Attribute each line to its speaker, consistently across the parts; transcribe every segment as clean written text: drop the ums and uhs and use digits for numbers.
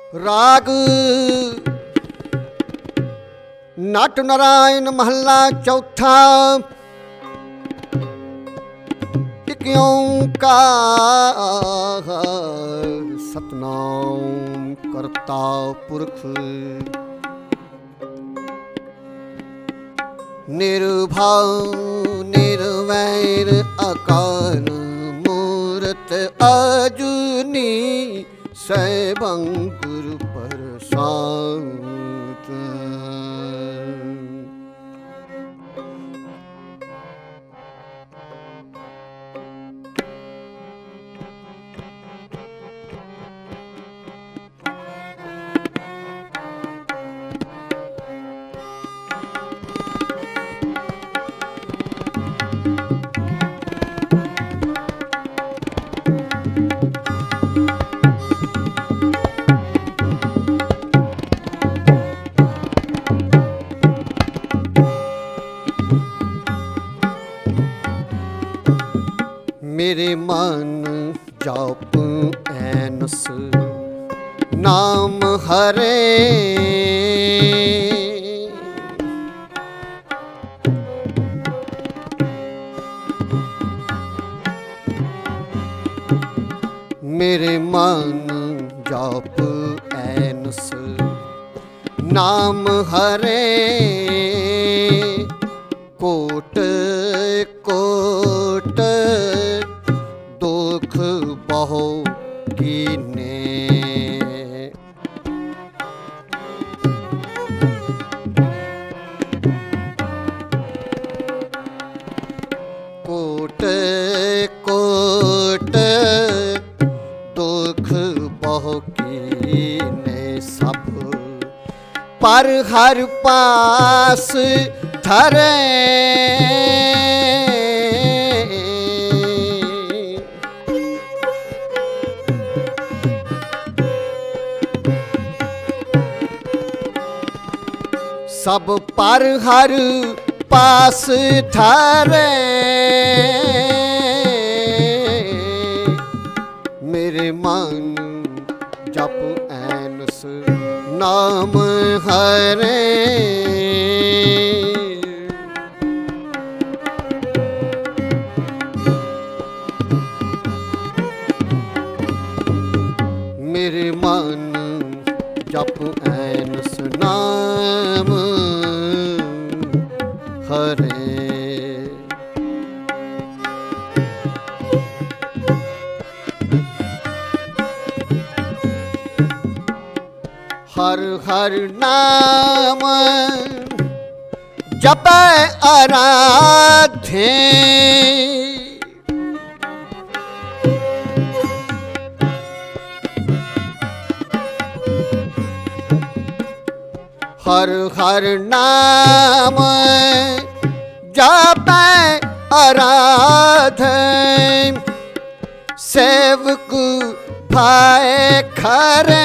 Speaker 1: राग नट नारायण महला चौथा। एक ओंकार सतनाम करता पुरख। निर्भय निर्वैर अकाल मूरत अजुनी सैभं गुरु प्रसाद। मेरे मन जाप ऐनस नाम हरे। मेरे मन जाप ऐनस नाम हरे। कोट कोट दुख बहु कीने। कोट कोट दुख बहु कीने सब पर हर पास धरे। सब पर हर पास धरे। मेरे मन जप ऐनस नाम हरे। मेरे मन जप ऐनस नाम हरे। हर हर नाम जपै आराधे। हर हर नाम जपै आराधे। सेवक भाए खरे।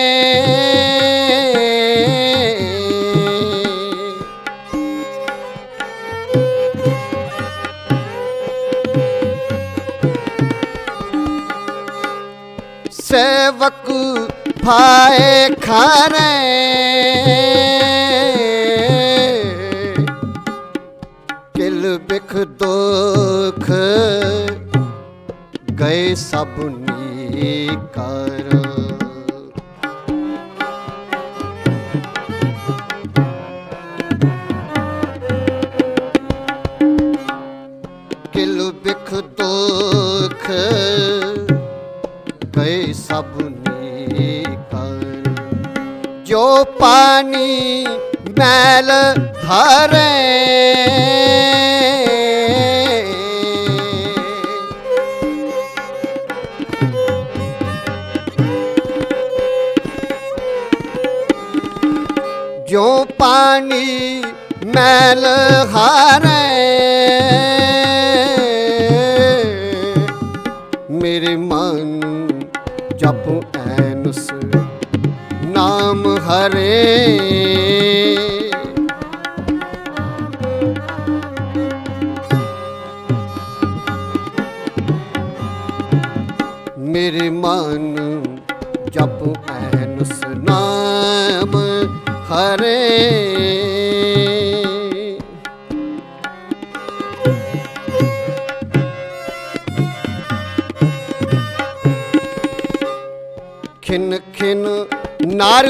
Speaker 1: सेवक भाए खरे। किल बिख दुख गए सब नीकर। किल बिख दुख गए सब नीकर। जो पानी मैल भरे। जो पानी मैल हारे। मेरे मन जप ऐनस नाम हरे। मेरे मन जपू ऐनुस नाम हरे। खिन खिन नर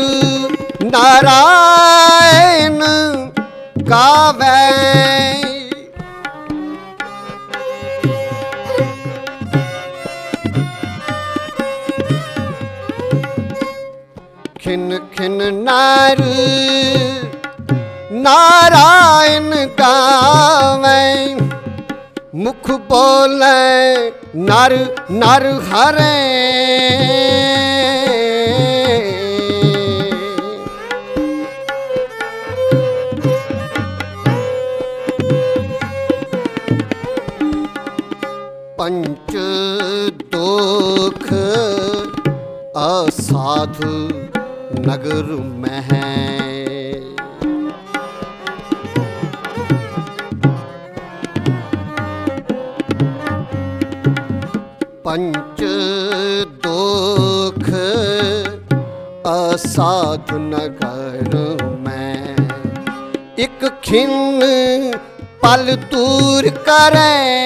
Speaker 1: नारायण गावे, खिन खिन नर नारायण गावे, मुख बोले नर नर हरे। पंच दुख असाधु नगर में है, पंच दुख असाधु नगर में, एक खिन पल दूर करे।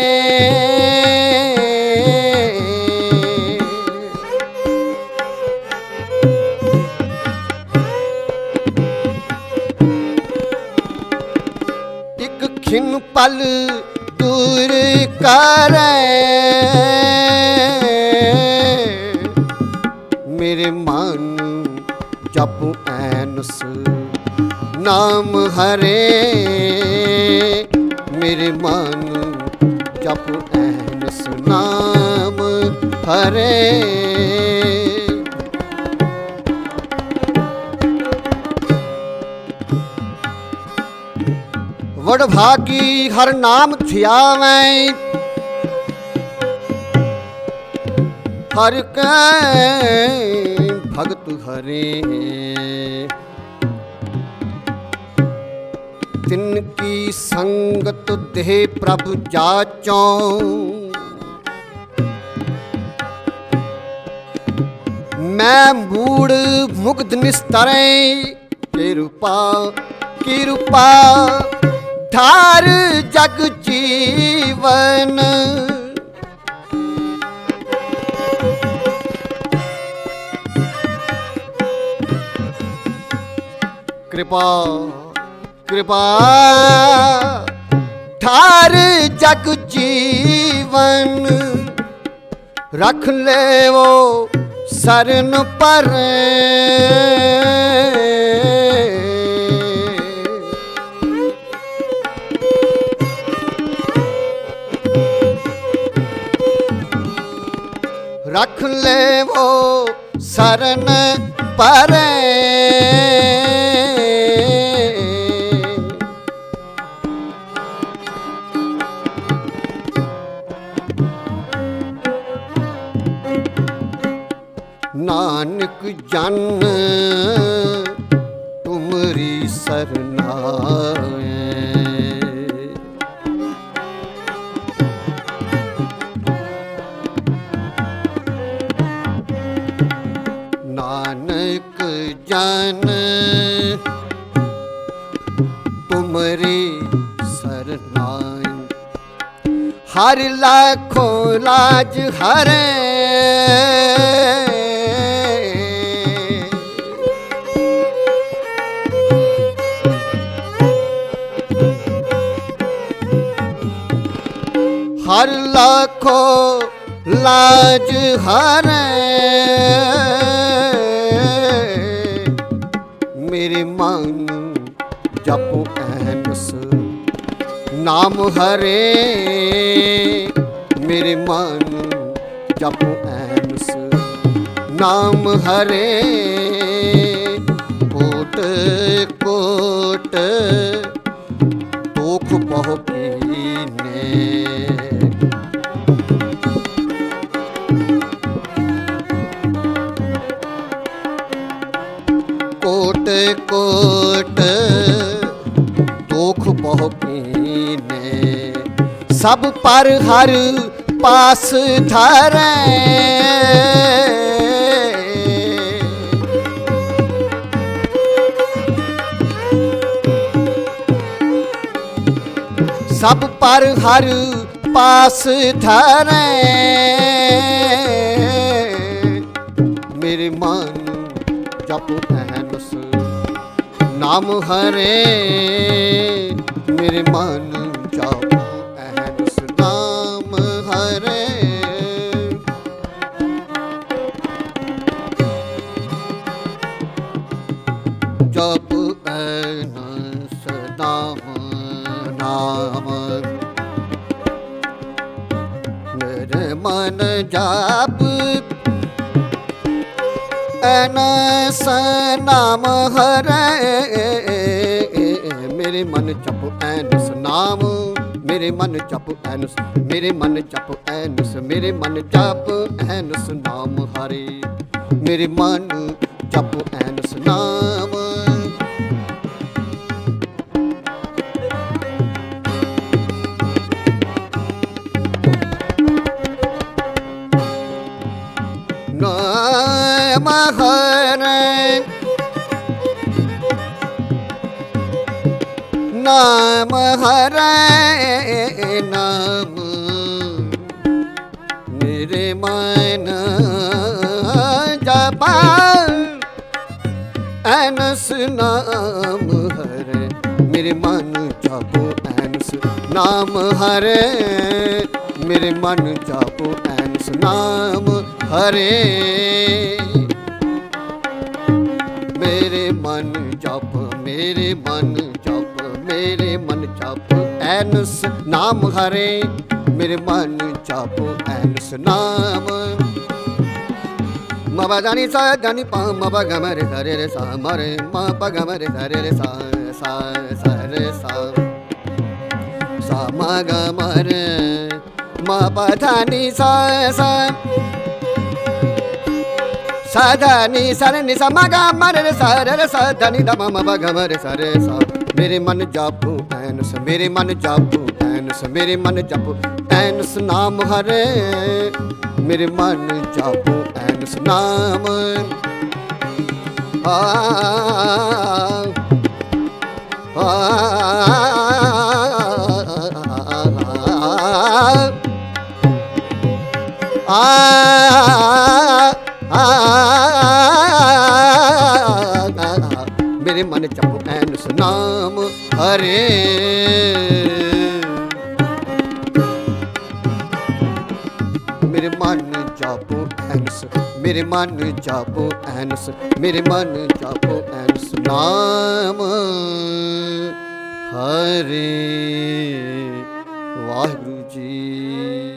Speaker 1: खिन पल दूर करे, मेरे मन जपू ऐनुस नाम हरे। मेरे मन जपू ऐनुस नाम हरे। वडभागी हर नाम ध्यावै, हर के भगत हरे। तिनकी संगत देह प्रभु जाचों, मैं मूड मुग्ध निस्तरे। कृपा धार जग जीवन, कृपा कृपा धार जग जीवन, रख ले वो शरण पर। रख ले वो शरण पर। नानक जन तुमरी सरनाए, नानक जन तुमरी सरनाए, हर लाखों लाज हरे। हर लाखों लाज हरे। मेरे मन जपो ऐनुस नाम हरे। मेरे मन जपो ऐनुस नाम हरे। कोट कोट दुख बहु कीने, कोट कोट दुख बहु कीने, सब पर हर पास धरे। सब पर हर पास धरे मेरे मन जप अहनस नाम हरे मेरे मन जप अहनस नाम हरे जप अहनस नाम नाम मेरे मन जप अहनस नाम हरे मेरे मन जप अहनस नाम मेरे मन जप अहनस मेरे मन जप अहनस मेरे मन जप अहनस नाम हरे मेरे मन जप अहनस नाम नाम हरे नाम हरे नाम मेरे मन जप अहनस नाम हरे मेरे मन जप अहनस नाम हरे मेरे मन जप अहनस नाम हरे मेरे मन जप मेरे मन जप मेरे मन जप अहनस नाम हरे मेरे मन जप अहनस नाम म ब दा नि सा गा नि पा म ब ग म रे सा रे रे सा म रे म प ग म रे सा रे रे सा सा सा रे सा सा म ग म रे म प धा नि सा सा सा धा नि सा रे नि सा म ग म रे सा रे रे सा धा नि दा म म प ग म रे सा रे सा मेरे मन जप अहनस मेरे मन जप अहनस मेरे मन जप अहनस नाम हरे मेरे मन जप अहनस नाम आ मेरे मन जप अहनस नाम हरे मेरे मन जप अहनस मेरे मन जप अहनस मेरे मन जप अहनस नाम हरे वाहिगुरु जी।